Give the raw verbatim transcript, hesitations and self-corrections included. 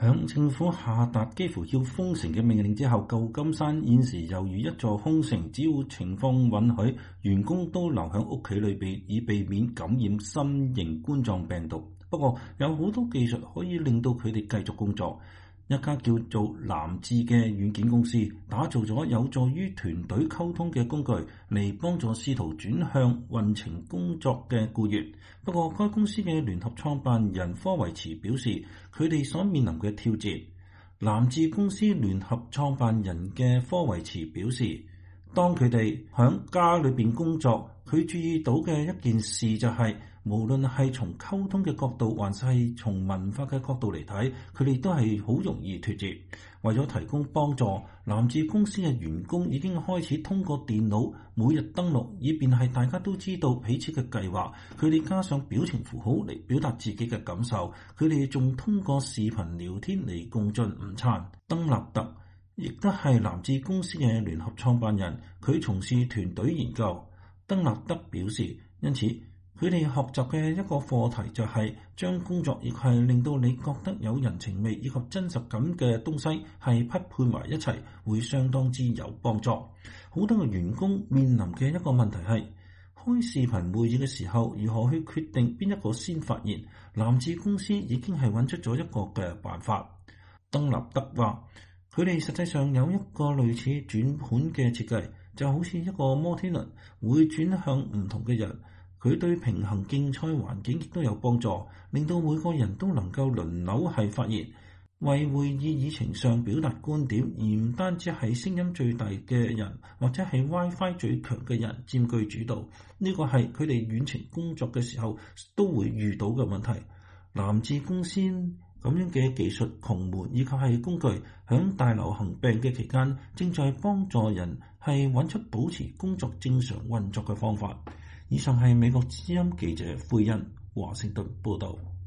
響政府下達幾乎要封城嘅命令之後，舊金山現時猶如一座空城，只要情況允許，員工都留喺屋企裏邊，以避免感染新型冠狀病毒。不過有好多技術可以令到佢哋繼續工作。一家叫做藍智嘅軟件公司打造咗有助於團隊溝通嘅工具，嚟幫助試圖轉向運程工作嘅僱員。不過該公司嘅聯合創辦人科維茨表示，佢哋所面臨嘅挑戰。藍智公司聯合創辦人嘅科維茨表示，當佢哋響家裏邊工作，佢注意到嘅一件事就係、是，無論係從溝通嘅角度，還是係從文化嘅角度嚟睇，佢哋都係好容易脫節。為咗提供幫助，藍智公司嘅員工已經開始通過電腦每日登錄，以便係大家都知道彼此嘅計劃。佢哋加上表情符號嚟表達自己嘅感受。佢哋仲通過視頻聊天嚟共進午餐。登納特亦都係藍智公司嘅聯合創辦人，佢從事團隊研究。登納德表示，因此佢哋學習嘅一個課題就係將工作亦係令到你覺得有人情味以及真實感嘅東西係匹配埋一齊，會相當之有幫助。好多嘅員工面臨嘅一個問題係開視頻會議嘅時候，如何去決定邊一個先發言？藍智公司已經係揾出咗一個嘅辦法。登納德話，佢哋實際上有一個類似轉盤嘅設計，就好似一個摩天輪會轉向唔同嘅人。佢對平衡競賽環境亦都有幫助，令到每個人都能夠輪流係發言，為會議議程上表達觀點，而唔單止係聲音最大嘅人或者係 WiFi 最強嘅人佔據主導。呢個係佢哋遠程工作嘅時候都會遇到嘅問題。藍智公司咁樣嘅技術窮門以及係工具，響大流行病嘅期間，正在幫助人係揾出保持工作正常運作嘅方法。以上係美國之音記者奎恩華盛頓報道。